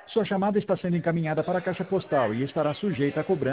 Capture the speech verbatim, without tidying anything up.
Sua chamada está sendo encaminhada para a caixa postal e estará sujeita a cobrança.